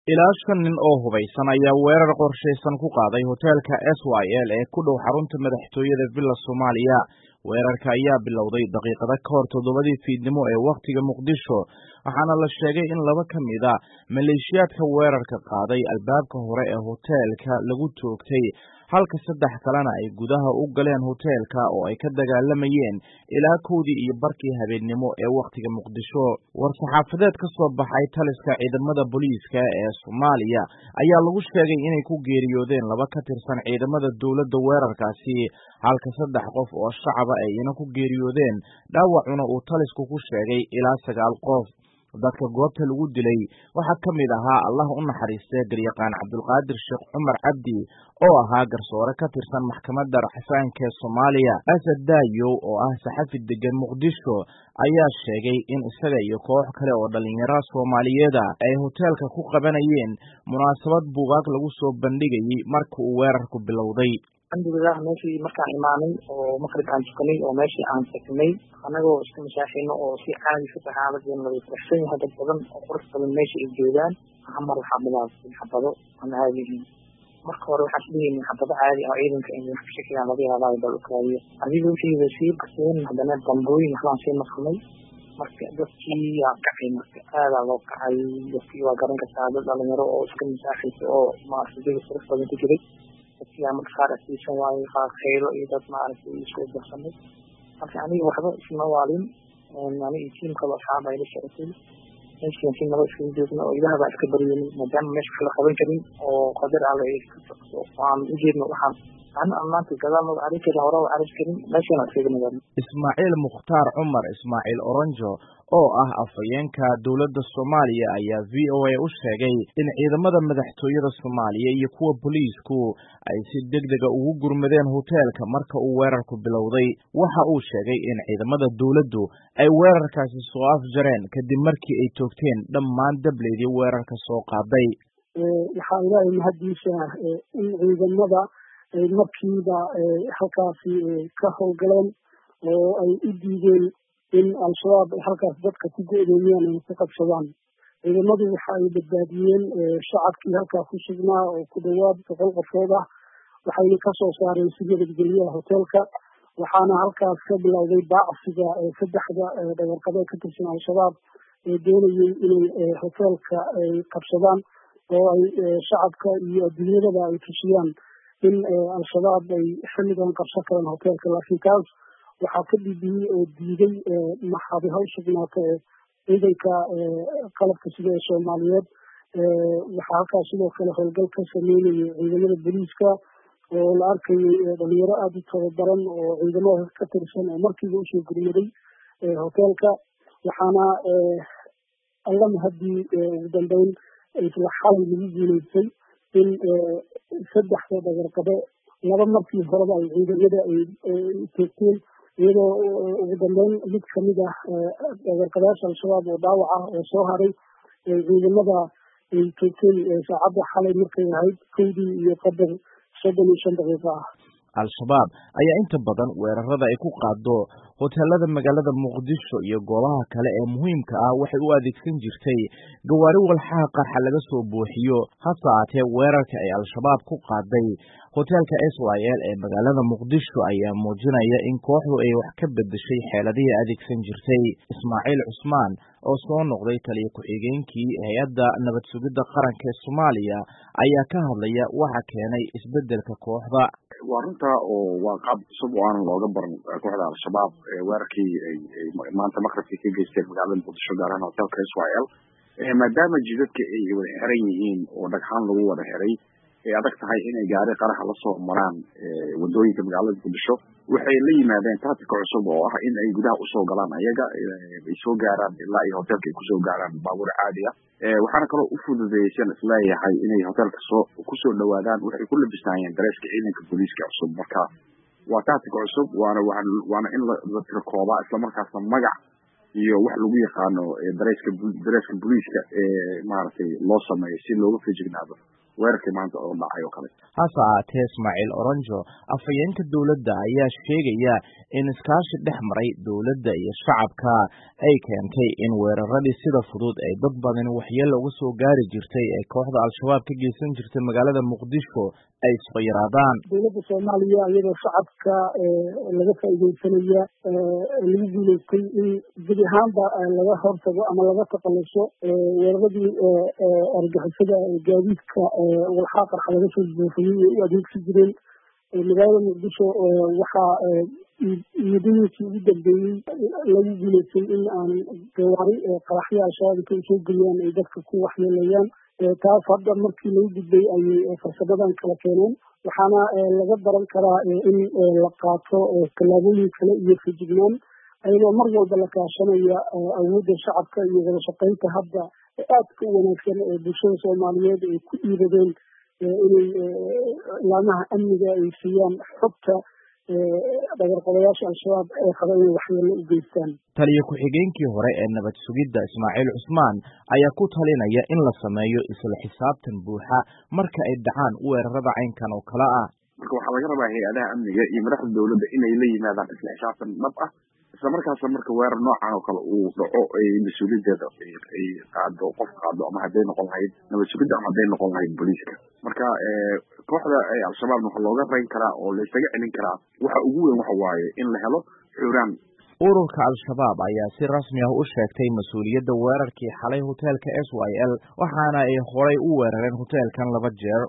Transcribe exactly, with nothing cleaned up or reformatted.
Ilaa shan nin oo hubaysan ayaa weerar qorshaysan ku qaaday hoteelka S Y L ee ku dhow xarunta madaxtooyada Villa Soomaaliya. Weerarka ayaa bilowday daqiiqado ka hor toddobadii fiidnimo ee wakhtiga Muqdisho, waxaana la sheegay in laba ka mid a maleeshiyaadka weerarka qaaday albaabka hore ee hoteelka lagu toogtay, halka saddex kalena ay gudaha u galeen hoteelka oo ay ka dagaalamayeen ilaa kowdii iyo barkii habeenimo ee wakhtiga Muqdisho. War-saxaafadeed ka soo baxay taliska ciidamada booliiska ee Soomaaliya ayaa lagu sheegay inay ku geeriyoodeen laba ka tirsan ciidamada dowladda weerarkaasi, halka saddex qof oo shacaba ay ina ku geeriyoodeen, dhaawacuna uu talisku ku sheegay ilaa sagaal qof. Dadka goobta lagu dilay waxaa ka mid ahaa Allah u naxariistay garyaqaan Cabdulqaadir Sheekh Cumar Cabdi oo ahaa garsoore ka tirsan maxkamadda racfaanka ee Soomaaliya. Asad Daayow oo ah saxafi degan Muqdisho ayaa sheegay in isaga iyo koox kale oo dhalinyaro Soomaaliyeed ah ay hoteelka ku qabanayeen munaasabad buugaag lagu soo bandhigayay markii uu weerarku bilowday. alxamdulilah meeshii markaan imaanay oo maqrib aan tukanay oo meeshii aan tagnay anagoo iska mashaafino oo si caadi ka saxaabadeena laga faraxsan yahay dad badan oo qurux badan meesha ay joogaan hamar waxaa bilaabay xabado aan caadi ahayn. marka hore waxaan isleeyahay xabado caadi ah ciidanka in wax ka shakiyaan laga yaabaa bal ukaayo adiga wixii sii qaseen haddana dambooyin waxaan sii maqnay marka dadkii yaa kacay marka aadaa loo kacay dadkii waa garan kartaa dad dhalinyaro oo iska mashaafisa oo maaragtay qurux badan ku jiray yaa marka qaar asiisan waayo qaar khaylo iyo dad maaragtay isku darsamay. marka aniga waxba isma waalin aniga tiim kale asxaab ay la socotay meeshaan si nabad isku joogno oo ilaah baa iska baryeynay maadaama meesha kala qaban karin oo qadar alle ay iska socdo waan u jeedno waxaan ana maanta gadaal ma arki karin hore waa arki karin meeshaan iskaga nagaano. Ismaaciil Mukhtaar Cumar Ismaaciil Oranjo oo ah afhayeenka dowladda Soomaaliya ayaa V O A u sheegay in ciidamada madaxtooyada Soomaaliya iyo kuwa booliisku ay si degdeg ah ugu gurmadeen hoteelka marka uu weerarku bilowday. Waxa uu sheegay in ciidamada dowladdu ay weerarkaasi soo afjareen kadib markii ay toogteen dhammaan dableedii weerarka soo qaaday. waxaa ilaahay mahadiisa in ciidamada markiiba halkaasi ka howlgaleen oo ay u diideen in al-shabaab halkaas dadka ku go'doomiyaan ay ka qabsadaan. ciidamadu waxa ay badbaadiyeen shacabkii halkaa ku sugnaa oo ku dhowaad boqol qofood ah, waxayna ka soo saareen si nabadgelyaha hoteelka, waxaana halkaas ka bilowday baacsiga saddexda dhawarqabe ka tirsan al-shabaab ee doonayay inay hoteelka ay qabsadaan oo ay shacabka iyo adduunyadaba ay tusiyaan in al-shabaab ay xilligan qabsan karaan hoteelka. laakiin kaas waxaa ka dhibiyey oo diiday maxaabi haw sugnaata ciidanka qalabka sida ee Soomaaliyeed. waxaa halkaas sidoo kale howlgal ka sameynayay ciidamada booliiska oo la arkayay dhalinyaro aada u tababaran oo ciidamada ka tirsan oo markiiba usoo gurmaday hoteelka, waxaana alla mahadii ugu dambeyn isla xalay lagu guuleystay in saddexda dhagarqabe laba markii horeba ay ciidamada ay toogteen, iyadoo ugu dambeyn mid kamid ah dhagarqabeyaasha al-shabaab oo dhaawac ah oo soo haray ciidamada ay toogteen saacadda xalay markay ahayd kowdii iyo qadar soddon iyo shan daqiiqo ah. Al-shabaab ayaa inta badan weerarada ay ku qaado hoteelada magaalada Muqdisho iyo goobaha kale ee muhiimka ah waxay u adeegsan jirtay gawaari walxaha qarxa laga soo buuxiyo. hase ahaatee weerarka ay al-shabaab ku qaaday hoteelka S Y L ee magaalada Muqdisho ayaa muujinaya in kooxdu ay wax ka bedeshay xeeladihii adeegsan jirtay. Ismaaciil Cusmaan oo soo noqday taliye ku-xigeenkii hay'adda nabad sugidda qaranka ee Soomaaliya ayaa ka hadlaya waxa keenay isbedelka kooxda. waa runta oo waa qaab cusub oo aan looga baran kooxda al-shabaab weerarkii ay maanta maqribkii ka geysteen magaalada Muqdisho gaar ahaan hoteelka S Y L maadaama jidadka ay wada xiran yihiin oo dhagxaan lagu wada xiray ay adag tahay inay gaari qaraxa la soo maraan wadooyinka magaalada Muqdisho. waxay la yimaadeen tactic cusub oo ah in ay gudaha usoo galaan ayaga ay soo gaaraan ilaa iyo hoteelka ay kusoo gaaraan baabuur caadi ah. waxaana kaloo u fududeeyeen isleeyahay inay hoteelka soo kusoo dhawaadaan waxay ku labisnaayeen dareeska ciidanka booliiska cusub. marka waa tactic cusub waana waana in la tirkooba isla markaasna magac iyo wax lagu yaqaano dareeska dareeska booliiska ee maaragtay loo sameeyo si looga feejignaado weerarkii maanta oo dhacay oo kale. hase ahaatee Ismaaciil Oronjo afhayeenka dowladda ayaa sheegaya in iskaashi dhex maray dowladda iyo shacabka ay keentay in weeraradii sida fudud ay dad badan waxyeello uga soo gaari jirtay ee kooxda al-shabaab ka geysan jirtay magaalada Muqdisho ay soo yaraadaan. dowladda Soomaaliya iyadoo shacabka laga faa'iideysanaya lagu guuleystay in guud ahaanba laga hortago ama laga taqaluso weeraradii argagixisada gaadiidka walxaha qarxa laga soo buufiyey ee u adeegsi jireen magaalada Muqdisho. waxaa muddooyinkii ugu dambeeyey lagu guuleystay in aan gawaari qaraxyo al-shabaab ka soo geliyaan ay dadka ku waxyeelayaan. taas hadda markii lagu gudbay ayay farsamadan kala keeneen, waxaana laga baran karaa in la qaato tallaabooyin kale iyo feejignaan ayadoo mar walba la kaashanaya awoodda shacabka iyo wada shaqaynta hadda aadka u wanaagsan ee bulshada Soomaaliyeed ay ku dhiiradeen inay laamaha amniga ay siiyaan xogta dhagarqabayaasha al-shabaab ee qaba inay waxyeello u geystaan. taliye ku-xigeenkii hore ee nabad sugidda Ismaaciil Cusmaan ayaa ku talinaya in la sameeyo isla xisaabtan buuxa marka ay dhacaan weerarada caynkan oo kale ah. marka waxaa laga rabaa hay-adaha amniga iyo madaxda dowladda inay la yimaadaan isla xisaabtan dhab ah, isla markaasna marka weerar noocan oo kale uu dhaco ay mas-uuliyaddeeda ay qaado qof qaado, ama hadday noqon lahayd nabad sugidda ama hadday noqon lahayd booliiska. marka kooxda al-shabaab waxaa looga rayn karaa oo la isaga celin karaa waxa ugu weyn waxa waaye in la helo xuraan. ururka al-shabaab ayaa si rasmi ah u sheegtay mas-uuliyadda weerarkii xalay hoteelka S Y L waxaana ay horay u weerareen hoteelkan laba jeer